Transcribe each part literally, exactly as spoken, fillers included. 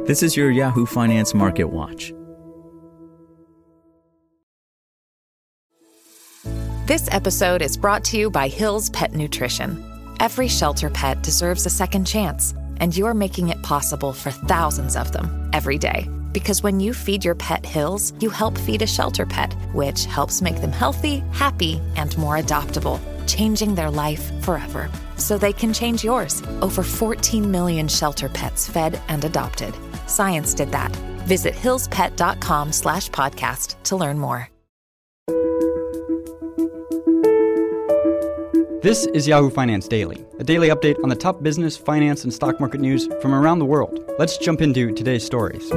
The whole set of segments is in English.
This is your Yahoo Finance Market Watch. This episode is brought to you by Hill's Pet Nutrition. Every shelter pet deserves a second chance, and you're making it possible for thousands of them every day. Because when you feed your pet Hill's, you help feed a shelter pet, which helps make them healthy, happy, and more adoptable, changing their life forever. So they can change yours. Over fourteen million shelter pets fed and adopted. Science did that. Visit hillspet.com slash podcast to learn more. This is Yahoo Finance Daily, a daily update on the top business, finance, and stock market news from around the world. Let's jump into today's stories.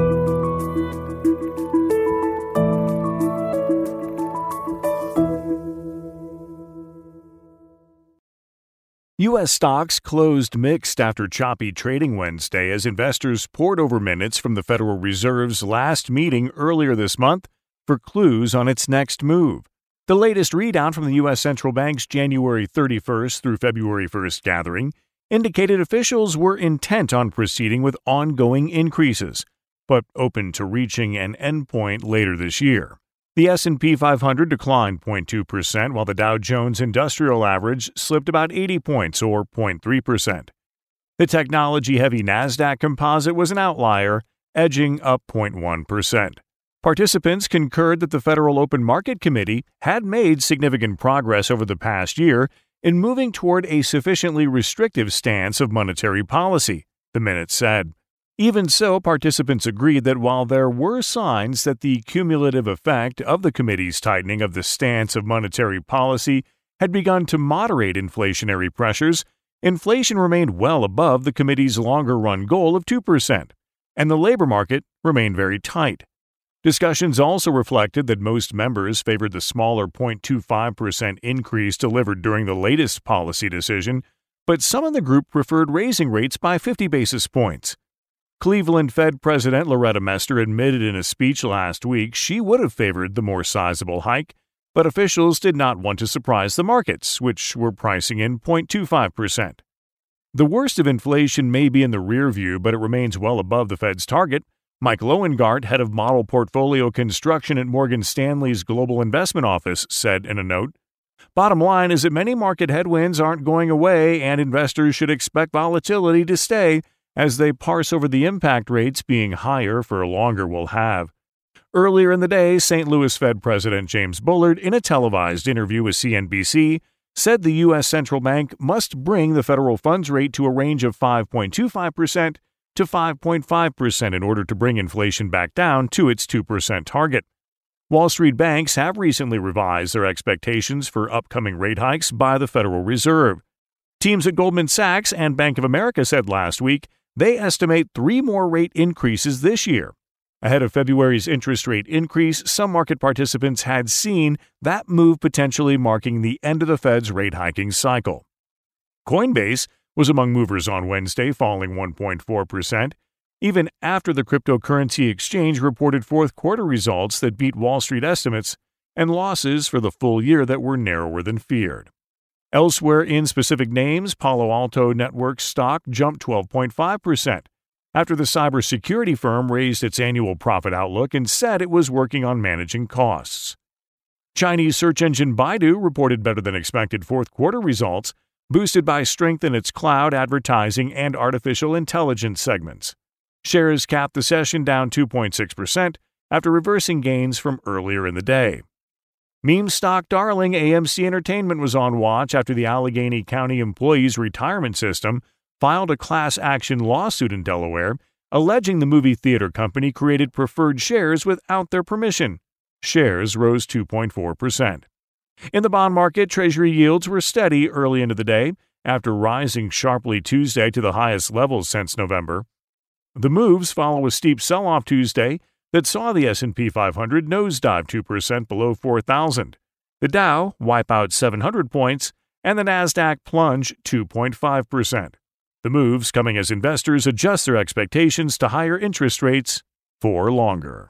U S stocks closed mixed after choppy trading Wednesday as investors pored over minutes from the Federal Reserve's last meeting earlier this month for clues on its next move. The latest readout from the U S Central Bank's January thirty-first through February first gathering indicated officials were intent on proceeding with ongoing increases, but open to reaching an endpoint later this year. The S and P five hundred declined zero point two percent, while the Dow Jones Industrial Average slipped about eighty points, or zero point three percent. The technology-heavy NASDAQ composite was an outlier, edging up zero point one percent. Participants concurred that the Federal Open Market Committee had made significant progress over the past year in moving toward a sufficiently restrictive stance of monetary policy, the minutes said. Even so, participants agreed that while there were signs that the cumulative effect of the committee's tightening of the stance of monetary policy had begun to moderate inflationary pressures, inflation remained well above the committee's longer-run goal of two percent, and the labor market remained very tight. Discussions also reflected that most members favored the smaller zero point two five percent increase delivered during the latest policy decision, but some in the group preferred raising rates by fifty basis points. Cleveland Fed President Loretta Mester admitted in a speech last week she would have favored the more sizable hike, but officials did not want to surprise the markets, which were pricing in zero point two five percent. The worst of inflation may be in the rear view, but it remains well above the Fed's target. Mike Lowengardt, head of model portfolio construction at Morgan Stanley's Global Investment Office, said in a note, "Bottom line is that many market headwinds aren't going away, and investors should expect volatility to stay as they parse over the impact rates being higher for longer will have." Earlier in the day, Saint Louis Fed President James Bullard, in a televised interview with C N B C, said the U S Central Bank must bring the federal funds rate to a range of five point two five percent to five point five percent in order to bring inflation back down to its two percent target. Wall Street banks have recently revised their expectations for upcoming rate hikes by the Federal Reserve. Teams at Goldman Sachs and Bank of America said last week they estimate three more rate increases this year. Ahead of February's interest rate increase, some market participants had seen that move potentially marking the end of the Fed's rate hiking cycle. Coinbase was among movers on Wednesday, falling one point four percent, even after the cryptocurrency exchange reported fourth quarter results that beat Wall Street estimates and losses for the full year that were narrower than feared. Elsewhere in specific names, Palo Alto Networks stock jumped twelve point five percent after the cybersecurity firm raised its annual profit outlook and said it was working on managing costs. Chinese search engine Baidu reported better than expected fourth quarter results, boosted by strength in its cloud, advertising, and artificial intelligence segments. Shares capped the session down two point six percent after reversing gains from earlier in the day. Meme stock darling A M C Entertainment was on watch after the Allegheny County Employees Retirement System filed a class action lawsuit in Delaware, alleging the movie theater company created preferred shares without their permission. Shares rose two point four percent. In the bond market, Treasury yields were steady early into the day, after rising sharply Tuesday to the highest levels since November. The moves follow a steep sell-off Tuesday that saw the S and P five hundred nosedive two percent below four thousand, the Dow wipe out seven hundred points, and the NASDAQ plunge two point five percent. The moves coming as investors adjust their expectations to higher interest rates for longer.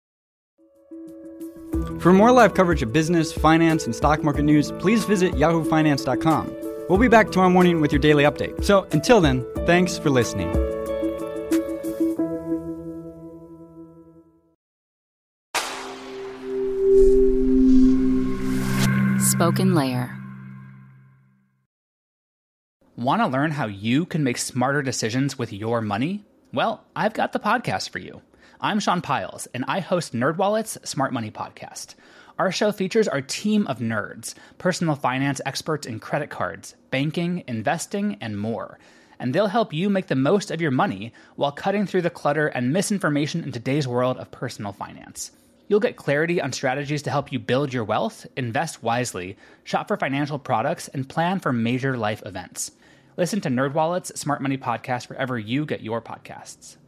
For more live coverage of business, finance, and stock market news, please visit yahoo finance dot com. We'll be back tomorrow morning with your daily update. So until then, thanks for listening. SpokenLayer. Want to learn how you can make smarter decisions with your money? Well, I've got the podcast for you. I'm Sean Piles, and I host NerdWallet's Smart Money Podcast. Our show features our team of nerds, personal finance experts in credit cards, banking, investing, and more. And they'll help you make the most of your money while cutting through the clutter and misinformation in today's world of personal finance. You'll get clarity on strategies to help you build your wealth, invest wisely, shop for financial products, and plan for major life events. Listen to NerdWallet's Smart Money Podcast wherever you get your podcasts.